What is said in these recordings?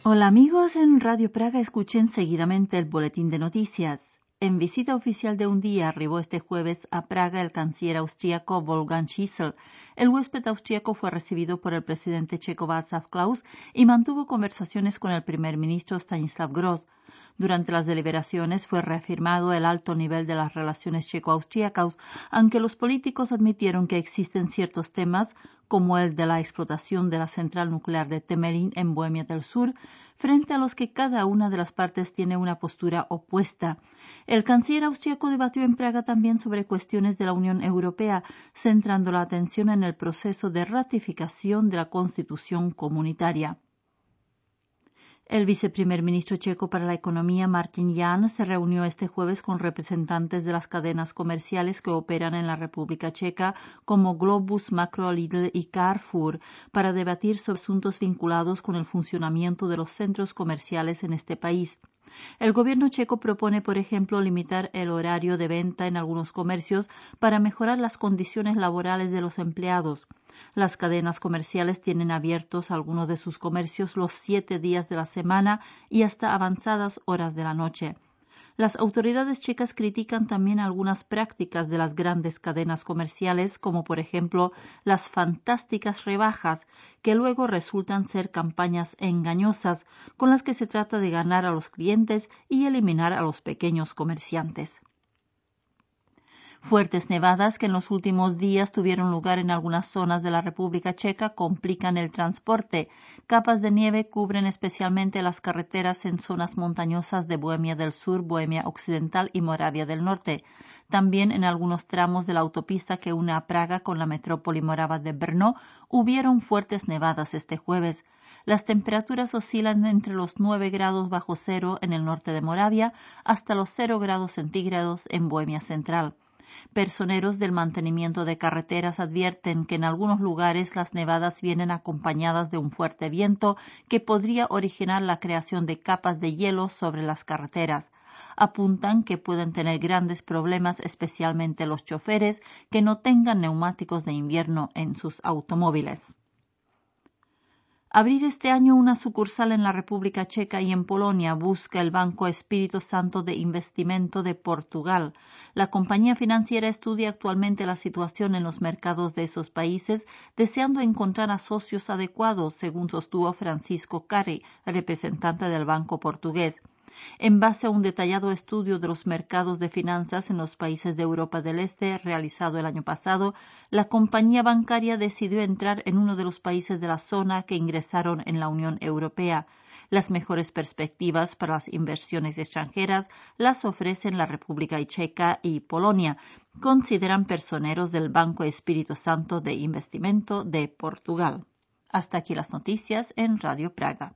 Hola amigos, en Radio Praga escuchen seguidamente el boletín de noticias. En visita oficial de un día arribó este jueves a Praga el canciller austríaco Wolfgang Schüssel. El huésped austríaco fue recibido por el presidente checo Václav Klaus y mantuvo conversaciones con el primer ministro Stanislav Gross. Durante las deliberaciones fue reafirmado el alto nivel de las relaciones checo-austríacas, aunque los políticos admitieron que existen ciertos temas, como el de la explotación de la central nuclear de Temelín en Bohemia del Sur, frente a los que cada una de las partes tiene una postura opuesta. El canciller austríaco debatió en Praga también sobre cuestiones de la Unión Europea, centrando la atención en el proceso de ratificación de la Constitución comunitaria. El viceprimer ministro checo para la economía, Martin Jan, se reunió este jueves con representantes de las cadenas comerciales que operan en la República Checa, como Globus, Makro, Lidl y Carrefour, para debatir sobre asuntos vinculados con el funcionamiento de los centros comerciales en este país. El gobierno checo propone, por ejemplo, limitar el horario de venta en algunos comercios para mejorar las condiciones laborales de los empleados. Las cadenas comerciales tienen abiertos algunos de sus comercios los 7 días de la semana y hasta avanzadas horas de la noche. Las autoridades checas critican también algunas prácticas de las grandes cadenas comerciales, como por ejemplo las fantásticas rebajas, que luego resultan ser campañas engañosas con las que se trata de ganar a los clientes y eliminar a los pequeños comerciantes. Fuertes nevadas que en los últimos días tuvieron lugar en algunas zonas de la República Checa complican el transporte. Capas de nieve cubren especialmente las carreteras en zonas montañosas de Bohemia del Sur, Bohemia Occidental y Moravia del Norte. También en algunos tramos de la autopista que une a Praga con la metrópoli morava de Brno hubieron fuertes nevadas este jueves. Las temperaturas oscilan entre los 9 grados bajo cero en el norte de Moravia hasta los 0 grados centígrados en Bohemia Central. Personeros del mantenimiento de carreteras advierten que en algunos lugares las nevadas vienen acompañadas de un fuerte viento que podría originar la creación de capas de hielo sobre las carreteras. Apuntan que pueden tener grandes problemas, especialmente los choferes que no tengan neumáticos de invierno en sus automóviles. Abrir este año una sucursal en la República Checa y en Polonia busca el Banco Espírito Santo de Investimento de Portugal. La compañía financiera estudia actualmente la situación en los mercados de esos países, deseando encontrar a socios adecuados, según sostuvo Francisco Carri, representante del banco portugués. En base a un detallado estudio de los mercados de finanzas en los países de Europa del Este realizado el año pasado, la compañía bancaria decidió entrar en uno de los países de la zona que ingresaron en la Unión Europea. Las mejores perspectivas para las inversiones extranjeras las ofrecen la República Checa y Polonia, consideran personeros del Banco Espírito Santo de Investimento de Portugal. Hasta aquí las noticias en Radio Praga.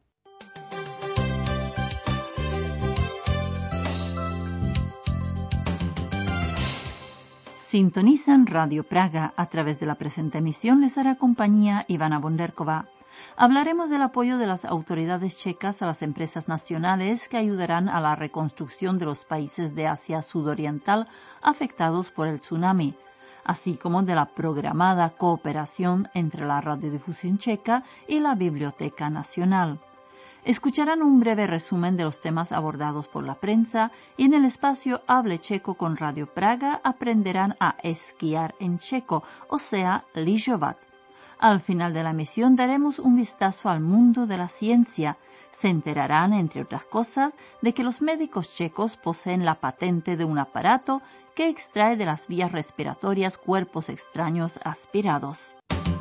Sintonizan Radio Praga. A través de la presente emisión les hará compañía Ivana Bonderkova. Hablaremos del apoyo de las autoridades checas a las empresas nacionales que ayudarán a la reconstrucción de los países de Asia Sudoriental afectados por el tsunami, así como de la programada cooperación entre la Radiodifusión Checa y la Biblioteca Nacional. Escucharán un breve resumen de los temas abordados por la prensa y en el espacio Hable Checo con Radio Praga aprenderán a esquiar en checo, o sea, lyžovat. Al final de la emisión daremos un vistazo al mundo de la ciencia. Se enterarán, entre otras cosas, de que los médicos checos poseen la patente de un aparato que extrae de las vías respiratorias cuerpos extraños aspirados.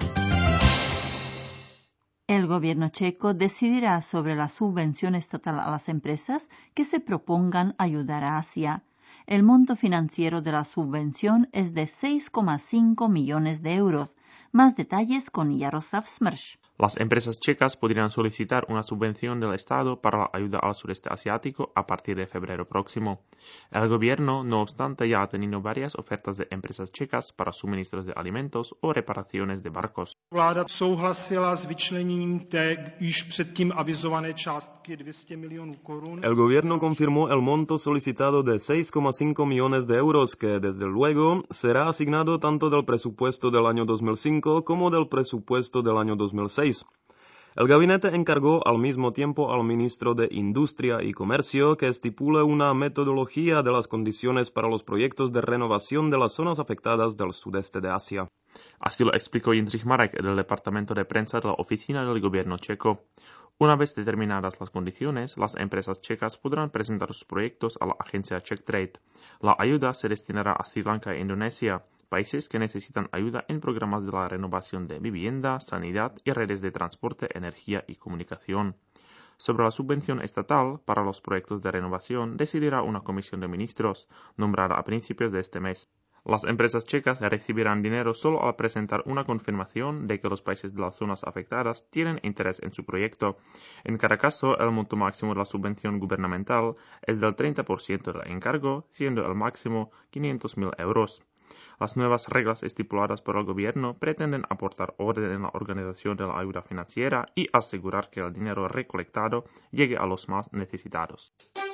El gobierno checo decidirá sobre la subvención estatal a las empresas que se propongan ayudar a Asia. El monto financiero de la subvención es de 6,5 millones de euros. Más detalles con Jaroslav Smrš. Las empresas checas podrían solicitar una subvención del Estado para la ayuda al sureste asiático a partir de febrero próximo. El gobierno, no obstante, ya ha tenido varias ofertas de empresas checas para suministros de alimentos o reparaciones de barcos. Vláda souhlasila s vyčleněním té již předtím avizované částky 200 milionů korun. El gobierno confirmó el monto solicitado de 6,5 millones de euros que, desde luego, será asignado tanto del presupuesto del año 2005 como del presupuesto del año 2006. El gabinete encargó al mismo tiempo al ministro de Industria y Comercio que estipule una metodología de las condiciones para los proyectos de renovación de las zonas afectadas del sudeste de Asia. Así lo explicó Jindřich Marek del departamento de prensa de la oficina del gobierno checo. Una vez determinadas las condiciones, las empresas checas podrán presentar sus proyectos a la agencia CzechTrade. La ayuda se destinará a Sri Lanka e Indonesia, países que necesitan ayuda en programas de la renovación de vivienda, sanidad y redes de transporte, energía y comunicación. Sobre la subvención estatal para los proyectos de renovación decidirá una comisión de ministros, nombrada a principios de este mes. Las empresas checas recibirán dinero solo al presentar una confirmación de que los países de las zonas afectadas tienen interés en su proyecto. En cada caso, el monto máximo de la subvención gubernamental es del 30% del encargo, siendo el máximo 500.000 euros. Las nuevas reglas estipuladas por el gobierno pretenden aportar orden en la organización de la ayuda financiera y asegurar que el dinero recolectado llegue a los más necesitados.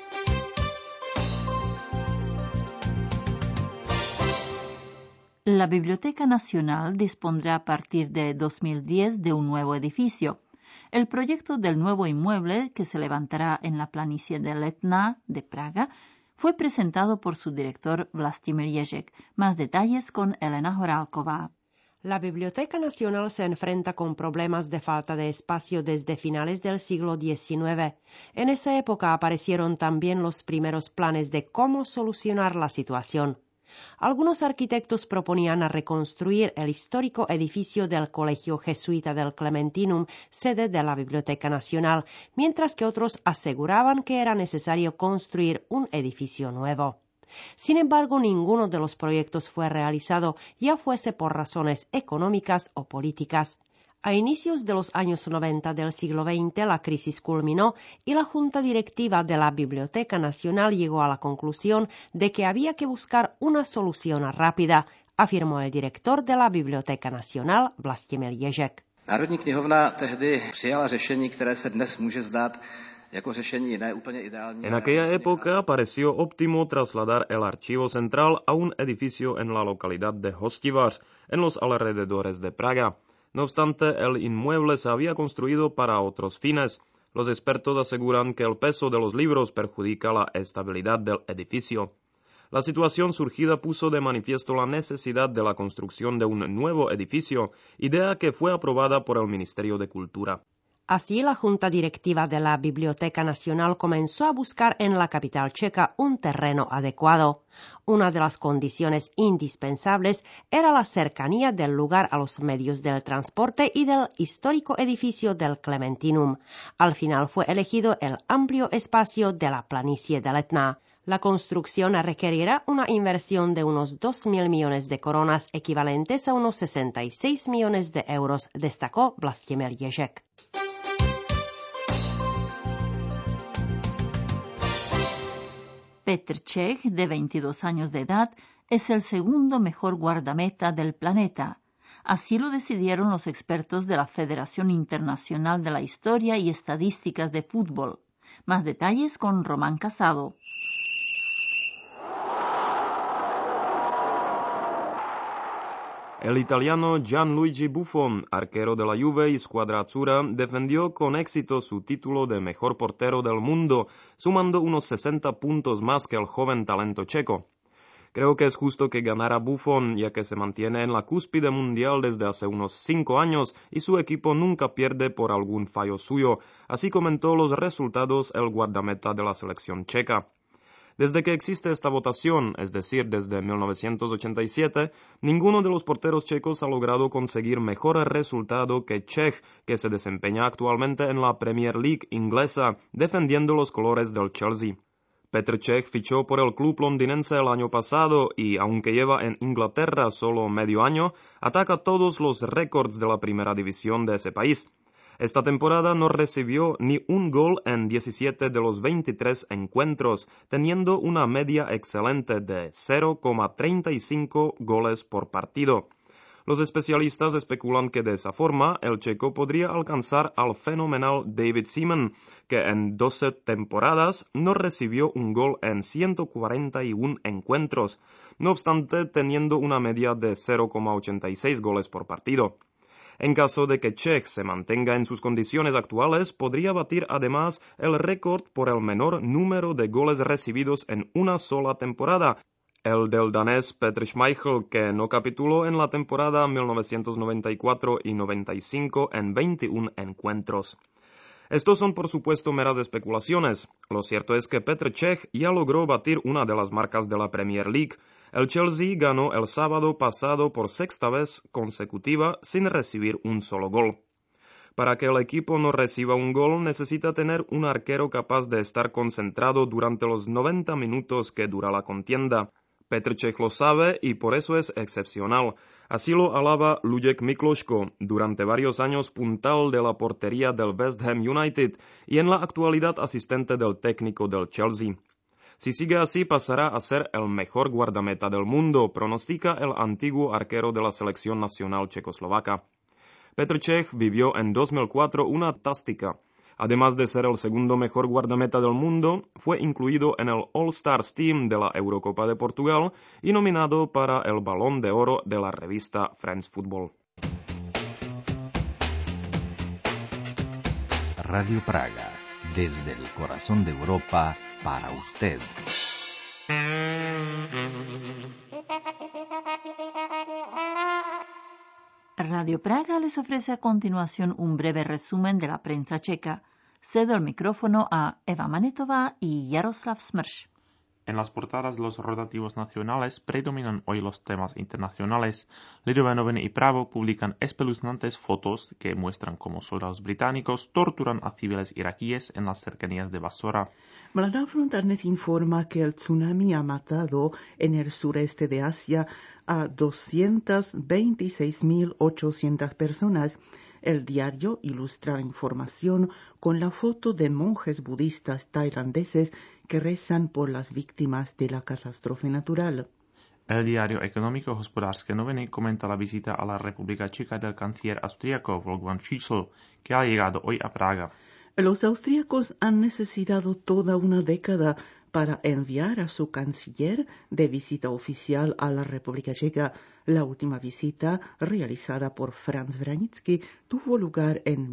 La Biblioteca Nacional dispondrá a partir de 2010 de un nuevo edificio. El proyecto del nuevo inmueble, que se levantará en la planicie de Letná de Praga, fue presentado por su director Vlastimil Ježek. Más detalles con Elena Horálková. La Biblioteca Nacional se enfrenta con problemas de falta de espacio desde finales del siglo XIX. En esa época aparecieron también los primeros planes de cómo solucionar la situación. Algunos arquitectos proponían reconstruir el histórico edificio del Colegio Jesuita del Clementinum, sede de la Biblioteca Nacional, mientras que otros aseguraban que era necesario construir un edificio nuevo. Sin embargo, ninguno de los proyectos fue realizado, ya fuese por razones económicas o políticas. A inicios de los años 90 del siglo XX, la crisis culminó y la Junta Directiva de la Biblioteca Nacional llegó a la conclusión de que había que buscar una solución rápida, afirmó el director de la Biblioteca Nacional, Vlastimil Ježek. Národní knihovna tehdy přijala řešení, které se dnes může zdát jako řešení ne úplně ideální. En aquella época pareció óptimo trasladar el archivo central a un edificio en la localidad de Hostivař, en los alrededores de Praga. No obstante, el inmueble se había construido para otros fines. Los expertos aseguran que el peso de los libros perjudica la estabilidad del edificio. La situación surgida puso de manifiesto la necesidad de la construcción de un nuevo edificio, idea que fue aprobada por el Ministerio de Cultura. Así, la Junta Directiva de la Biblioteca Nacional comenzó a buscar en la capital checa un terreno adecuado. Una de las condiciones indispensables era la cercanía del lugar a los medios del transporte y del histórico edificio del Clementinum. Al final fue elegido el amplio espacio de la planicie de Letná. La construcción requerirá una inversión de unos 2.000 millones de coronas, equivalentes a unos 66 millones de euros, destacó Vlastimil Ježek. Petr Čech, de 22 años de edad, es el segundo mejor guardameta del planeta. Así lo decidieron los expertos de la Federación Internacional de la Historia y Estadísticas de Fútbol. Más detalles con Román Casado. El italiano Gianluigi Buffon, arquero de la Juve y Squadra Azzurra, defendió con éxito su título de mejor portero del mundo, sumando unos 60 puntos más que el joven talento checo. Creo que es justo que ganara Buffon, ya que se mantiene en la cúspide mundial desde hace unos 5 años y su equipo nunca pierde por algún fallo suyo. Así comentó los resultados el guardameta de la selección checa. Desde que existe esta votación, es decir, desde 1987, ninguno de los porteros checos ha logrado conseguir mejor resultado que Čech, que se desempeña actualmente en la Premier League inglesa, defendiendo los colores del Chelsea. Petr Čech fichó por el club londinense el año pasado y, aunque lleva en Inglaterra solo medio año, ataca todos los récords de la primera división de ese país. Esta temporada no recibió ni un gol en 17 de los 23 encuentros, teniendo una media excelente de 0,35 goles por partido. Los especialistas especulan que de esa forma el checo podría alcanzar al fenomenal David Seaman, que en 12 temporadas no recibió un gol en 141 encuentros, no obstante teniendo una media de 0,86 goles por partido. En caso de que Čech se mantenga en sus condiciones actuales, podría batir además el récord por el menor número de goles recibidos en una sola temporada, el del danés Petr Schmeichel, que no capituló en la temporada 1994 y 95 en 21 encuentros. Estos son por supuesto meras especulaciones. Lo cierto es que Petr Čech ya logró batir una de las marcas de la Premier League. El Chelsea ganó el sábado pasado por sexta vez consecutiva sin recibir un solo gol. Para que el equipo no reciba un gol necesita tener un arquero capaz de estar concentrado durante los 90 minutos que dura la contienda. Petr Čech lo sabe y por eso es excepcional. Así lo alaba Luděk Mikloško, durante varios años puntal de la portería del West Ham United y en la actualidad asistente del técnico del Chelsea. Si sigue así pasará a ser el mejor guardameta del mundo, pronostica el antiguo arquero de la selección nacional checoslovaca. Petr Čech vivió en 2004 una tástica. Además de ser el segundo mejor guardameta del mundo, fue incluido en el All-Stars Team de la Eurocopa de Portugal y nominado para el Balón de Oro de la revista France Football. Radio Praga, desde el corazón de Europa, para usted. Radio Praga les ofrece a continuación un breve resumen de la prensa checa. Cedo el micrófono a Eva Manetová y Jaroslav Smrš. En las portadas de los rotativos nacionales predominan hoy los temas internacionales. Lidové noviny y Právo publican espeluznantes fotos que muestran cómo soldados británicos torturan a civiles iraquíes en las cercanías de Basora. Mladá fronta dnes informa que el tsunami ha matado en el sureste de Asia a 226.800 personas. El diario ilustra la información con la foto de monjes budistas tailandeses que rezan por las víctimas de la catástrofe natural. El diario económico Hospodářské noviny comenta la visita a la República Checa del canciller austríaco Wolfgang Schüssel, que ha llegado hoy a Praga. Los austríacos han necesitado toda una década para enviar a su canciller de visita oficial a la República Checa. La última visita, realizada por Franz Vranický, tuvo lugar en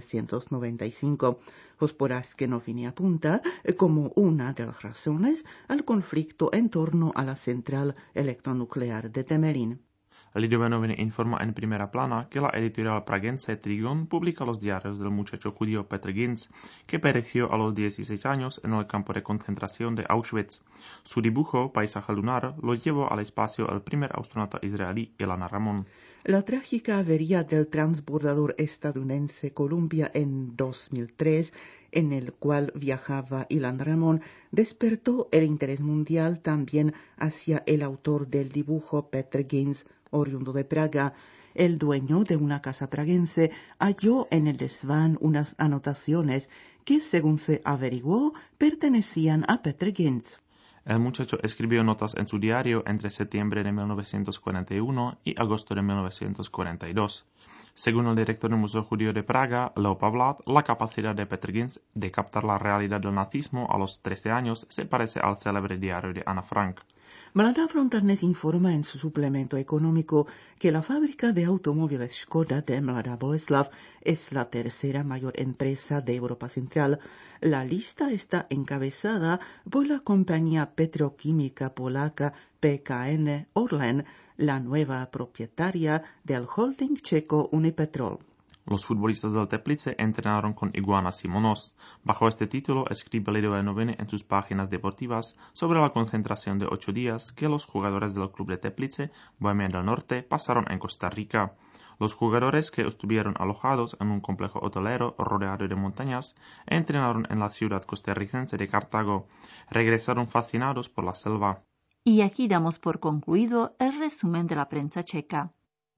1995. Hospodářské noviny apunta como una de las razones al conflicto en torno a la central electronuclear de Temelín. Lidové noviny informa en primera plana que la editorial praguense Trigon publica los diarios del muchacho judío Petr Ginz, que pereció a los 16 años en el campo de concentración de Auschwitz. Su dibujo, Paisaje lunar, lo llevó al espacio el primer astronauta israelí, Ilan Ramon. La trágica avería del transbordador estadounidense Columbia en 2003, en el cual viajaba Ilan Ramon, despertó el interés mundial también hacia el autor del dibujo, Petr Ginz, oriundo de Praga. El dueño de una casa praguense halló en el desván unas anotaciones que, según se averiguó, pertenecían a Petr Ginz. El muchacho escribió notas en su diario entre septiembre de 1941 y agosto de 1942. Según el director del Museo Judío de Praga, Leo Pavlát, la capacidad de Petr Ginz de captar la realidad del nazismo a los 13 años se parece al célebre diario de Anna Frank. Mladá fronta dnes informa en su suplemento económico que la fábrica de automóviles Škoda de Mladá Boleslav es la tercera mayor empresa de Europa Central. La lista está encabezada por la compañía petroquímica polaca PKN Orlen, la nueva propietaria del holding checo Unipetrol. Los futbolistas del Teplice entrenaron con Iguana Simonos. Bajo este título escribe Lidové noviny en sus páginas deportivas sobre la concentración de 8 días que los jugadores del club de Teplice, Bohemia del Norte, pasaron en Costa Rica. Los jugadores, que estuvieron alojados en un complejo hotelero rodeado de montañas, entrenaron en la ciudad costarricense de Cartago. Regresaron fascinados por la selva. Y aquí damos por concluido el resumen de la prensa checa.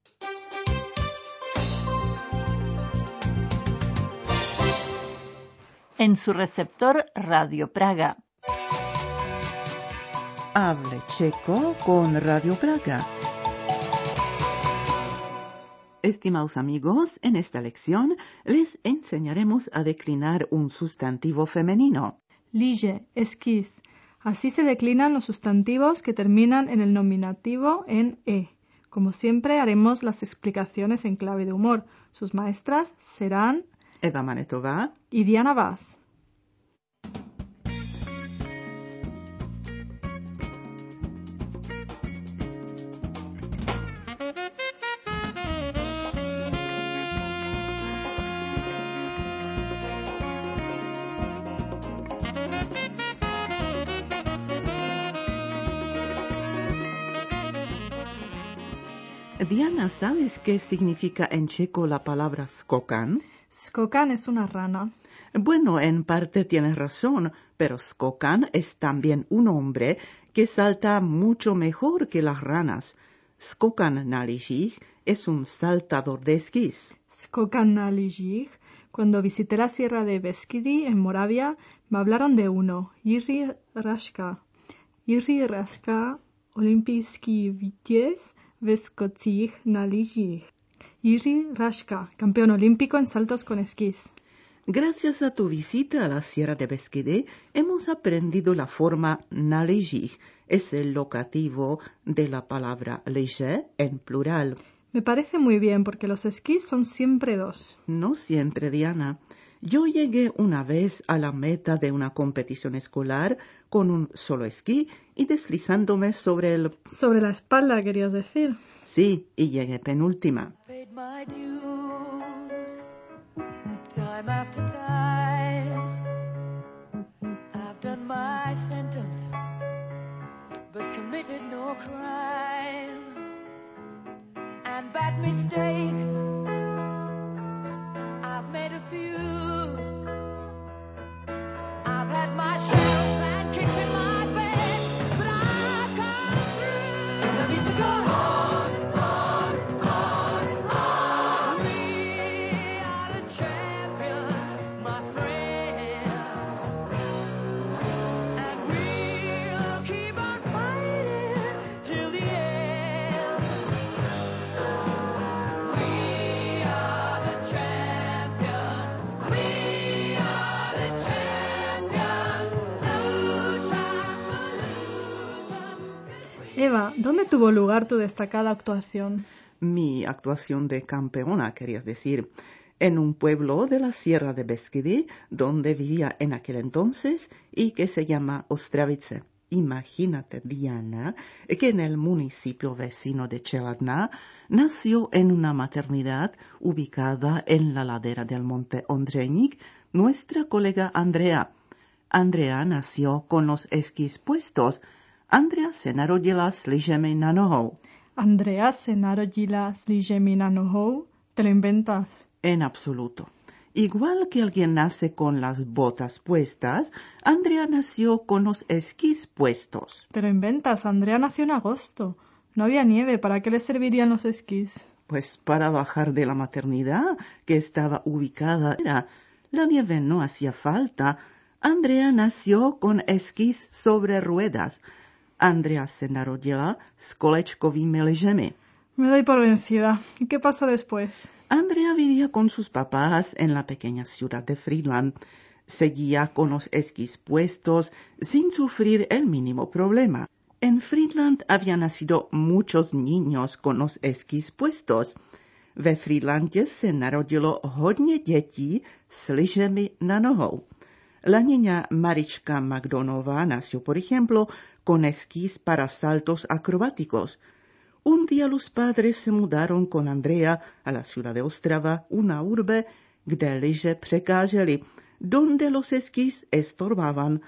En su receptor, Radio Praga. Hable checo con Radio Praga. Estimados amigos, en esta lección les enseñaremos a declinar un sustantivo femenino. Lige, esquís. Así se declinan los sustantivos que terminan en el nominativo en e, Como siempre, haremos las explicaciones en clave de humor. Sus maestras serán Eva Manetová y Diana Vaz. Diana, ¿sabes qué significa en checo la palabra skokan? Skokan es una rana. Bueno, en parte tienes razón, pero skokan es también un hombre que salta mucho mejor que las ranas. Skokan na lyžích es un saltador de esquís. Skokan na lyžích. Cuando visité la Sierra de Beskidi, en Moravia, me hablaron de uno, Jiří Raška. Jiří Raška, olympijský vítěz ve skocích na lyžích. Jiří Raška, campeón olímpico en saltos con esquís. Gracias a tu visita a la Sierra de Beskidi, hemos aprendido la forma na lyžích. Es el locativo de la palabra lyže en plural. Me parece muy bien porque los esquís son siempre dos. No siempre, Diana. Yo llegué una vez a la meta de una competición escolar con un solo esquí y deslizándome sobre el... Sobre la espalda, querías decir. Sí, y llegué penúltima. Eva, ¿dónde tuvo lugar tu destacada actuación? Mi actuación de campeona, querías decir, en un pueblo de la Sierra de Beskidi, donde vivía en aquel entonces y que se llama Ostravice. Imagínate, Diana, que en el municipio vecino de Čeladná nació en una maternidad ubicada en la ladera del monte Ondřejník nuestra colega Andrea. Andrea nació con los esquís puestos. Andrea se narodila s lyžemi na nohou. Andrea se narodila s lyžemi na nohou? ¿Te lo inventas? En absoluto. Igual que alguien nace con las botas puestas, Andrea nació con los esquís puestos. Te lo inventas, Andrea nació en agosto. No había nieve, ¿para qué le servirían los esquís? Pues para bajar de la maternidad, que estaba ubicada. La nieve no hacía falta. Andrea nació con esquís sobre ruedas. Andrea se narodila s kolečkovými lyžemi. Me doy por vencida. ¿Y qué pasó después? Andrea vivía con sus papás en la pequeña ciudad de Friedland. Seguía con los esquís puestos sin sufrir el mínimo problema. En Friedland habían nacido muchos niños con los esquís puestos. Ve Friedlandě se narodilo hodně dětí s lyžemi na nohou. La niña Marička Magdonová nació, por ejemplo, con esquís para saltos acrobáticos. Un día los padres se mudaron con Andrea a la ciudad de Ostrava, una urbe, kde lyže překážely, donde los esquís estorbaban.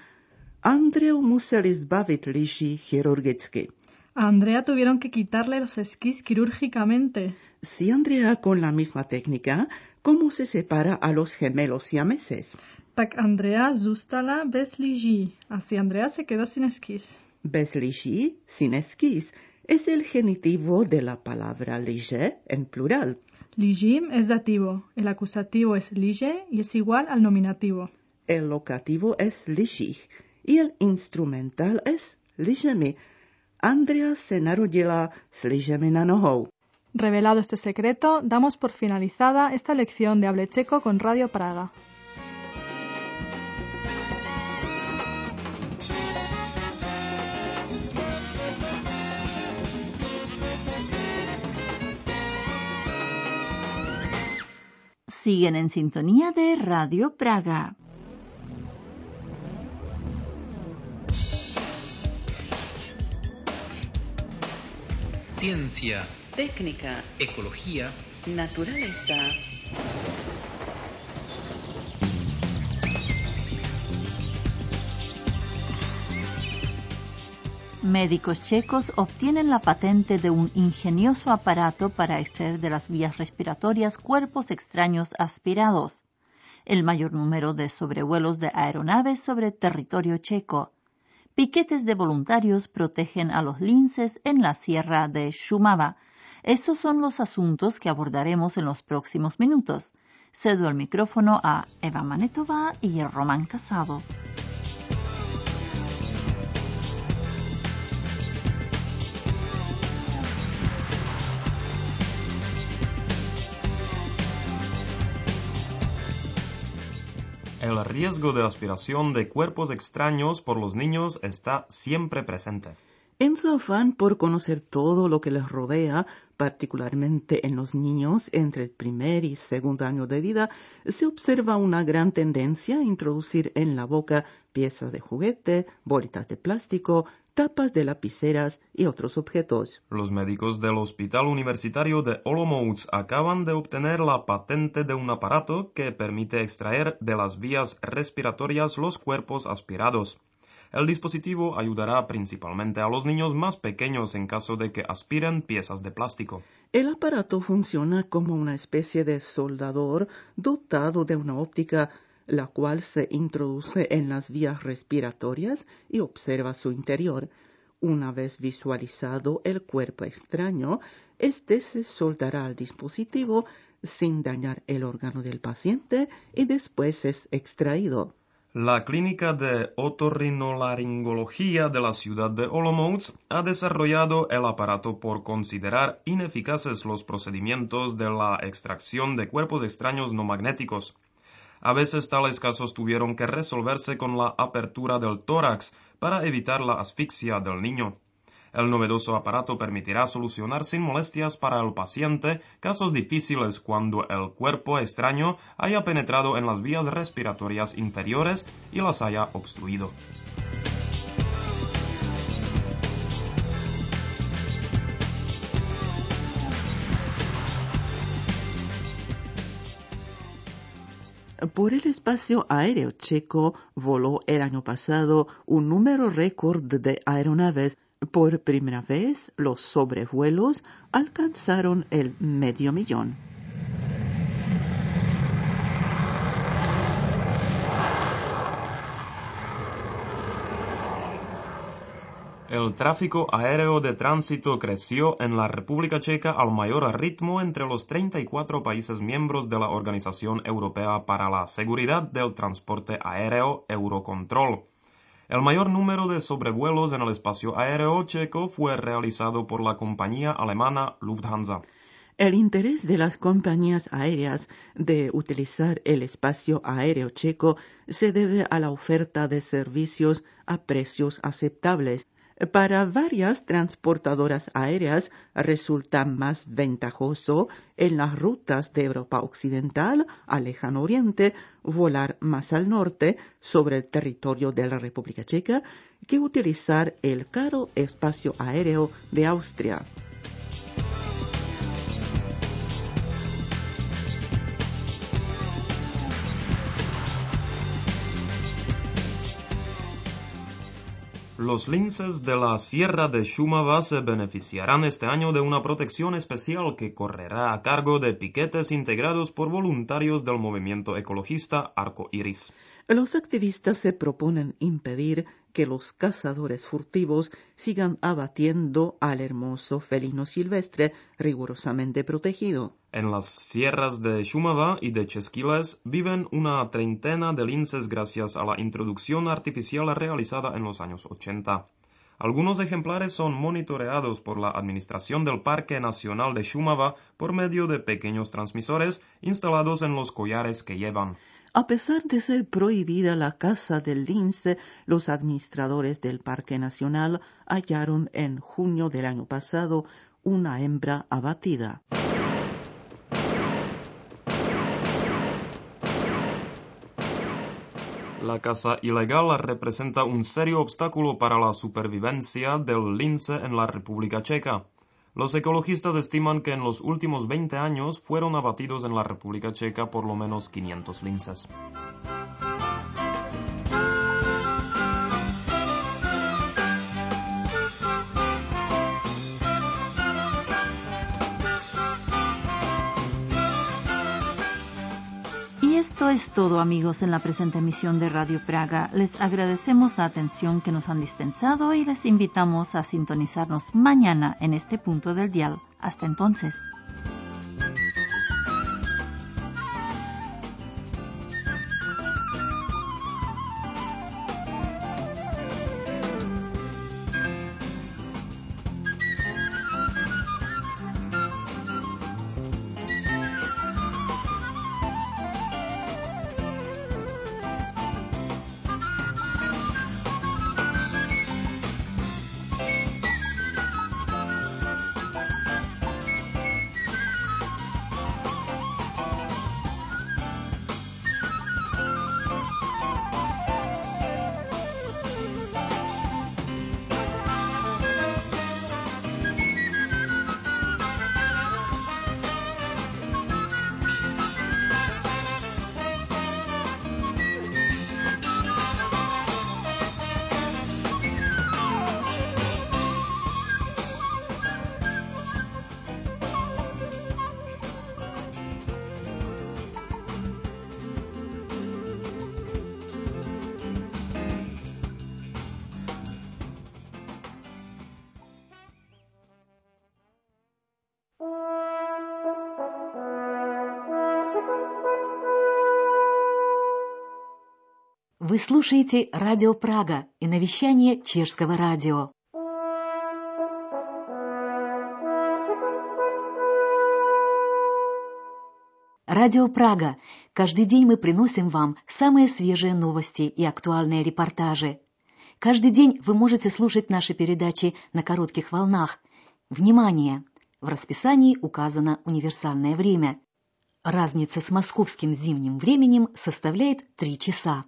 Andreu museli zbavit lyží chirurgicky. A Andrea tuvieron que quitarle los esquís quirúrgicamente. Sí, Andrea, con la misma técnica, como se separa a los gemelos siameses. Tak Andrea zůstala bez lyží. Así Andrea se quedó sin esquís. Bez lyží, sin esquís, es el genitivo de la palabra lyže en plural. Lyžím es dativo, el acusativo es lyže y es igual al nominativo. El locativo es lyžích y el instrumental es lyžemi. Andrea se narodila s lyžemi na nohou. Revelado este secreto, damos por finalizada esta lección de Hable Checo con Radio Praga. Siguen en sintonía de Radio Praga. Ciencia, técnica, ecología, naturaleza. Médicos checos obtienen la patente de un ingenioso aparato para extraer de las vías respiratorias cuerpos extraños aspirados. El mayor número de sobrevuelos de aeronaves sobre territorio checo. Piquetes de voluntarios protegen a los linces en la sierra de Šumava. Estos son los asuntos que abordaremos en los próximos minutos. Cedo el micrófono a Eva Manetová y Román Casado. El riesgo de aspiración de cuerpos extraños por los niños está siempre presente. En su afán por conocer todo lo que les rodea, particularmente en los niños entre el primer y segundo año de vida, se observa una gran tendencia a introducir en la boca piezas de juguete, bolitas de plástico, tapas de lapiceras y otros objetos. Los médicos del Hospital Universitario de Olomouc acaban de obtener la patente de un aparato que permite extraer de las vías respiratorias los cuerpos aspirados. El dispositivo ayudará principalmente a los niños más pequeños en caso de que aspiren piezas de plástico. El aparato funciona como una especie de soldador dotado de una óptica, la cual se introduce en las vías respiratorias y observa su interior. Una vez visualizado el cuerpo extraño, este se soldará al dispositivo sin dañar el órgano del paciente y después es extraído. La Clínica de Otorrinolaringología de la ciudad de Olomouc ha desarrollado el aparato por considerar ineficaces los procedimientos de la extracción de cuerpos extraños no magnéticos. A veces tales casos tuvieron que resolverse con la apertura del tórax para evitar la asfixia del niño. El novedoso aparato permitirá solucionar sin molestias para el paciente casos difíciles cuando el cuerpo extraño haya penetrado en las vías respiratorias inferiores y las haya obstruido. Por el espacio aéreo checo voló el año pasado un número récord de aeronaves. Por primera vez, los sobrevuelos alcanzaron el 500,000. El tráfico aéreo de tránsito creció en la República Checa al mayor ritmo entre los 34 países miembros de la Organización Europea para la Seguridad del Transporte Aéreo, Eurocontrol. El mayor número de sobrevuelos en el espacio aéreo checo fue realizado por la compañía alemana Lufthansa. El interés de las compañías aéreas de utilizar el espacio aéreo checo se debe a la oferta de servicios a precios aceptables. Para varias transportadoras aéreas resulta más ventajoso en las rutas de Europa Occidental al Lejano Oriente volar más al norte sobre el territorio de la República Checa que utilizar el caro espacio aéreo de Austria. Los linces de la Sierra de Šumava se beneficiarán este año de una protección especial que correrá a cargo de piquetes integrados por voluntarios del movimiento ecologista Arco Iris. Los activistas se proponen impedir que los cazadores furtivos sigan abatiendo al hermoso felino silvestre rigurosamente protegido. En las sierras de Šumava y de Českiles viven una treintena de linces gracias a la introducción artificial realizada en los años 80. Algunos ejemplares son monitoreados por la Administración del Parque Nacional de Šumava por medio de pequeños transmisores instalados en los collares que llevan. A pesar de ser prohibida la caza del lince, los administradores del Parque Nacional hallaron en junio del año pasado una hembra abatida. La casa ilegal representa un serio obstáculo para la supervivencia del lince en la República Checa. Los ecologistas estiman que en los últimos 20 años fueron abatidos en la República Checa por lo menos 500 linces. Esto es todo, amigos, en la presente emisión de Radio Praga. Les agradecemos la atención que nos han dispensado y les invitamos a sintonizarnos mañana en este punto del dial. Hasta entonces. Вы слушаете Радио Прага и навещание Чешского радио. Радио Прага. Каждый день мы приносим вам самые свежие новости и актуальные репортажи. Каждый день вы можете слушать наши передачи на коротких волнах. Внимание! В расписании указано универсальное время. Разница с московским зимним временем составляет 3 часа.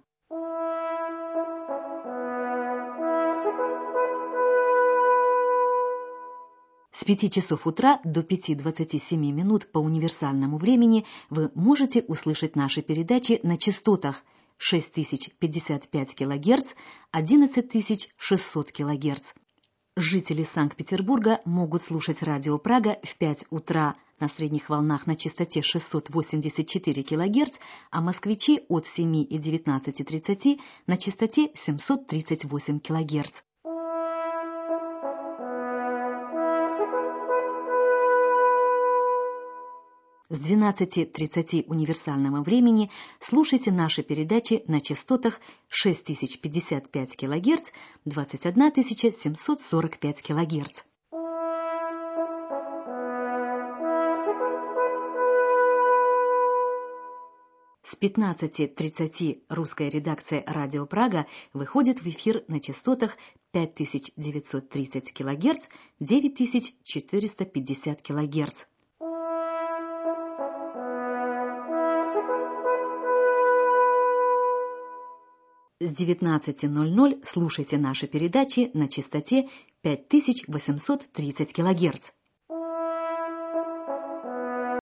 С 5 часов утра до 5:27 минут по универсальному времени вы можете услышать наши передачи на частотах 6055 кГц, 11600 кГц. Жители Санкт-Петербурга могут слушать Радио Прага в 5 утра на средних волнах на частоте 684 кГц, а москвичи от 7 и 19:30 на частоте 738 кГц. С 12:30 универсального времени слушайте наши передачи на частотах 6055 кГц, 21745 кГц. С 15:30 русская редакция Радио Прага выходит в эфир на частотах 5930 кГц, 9450 кГц. С 19:00 слушайте наши передачи на частоте 5830 кГц.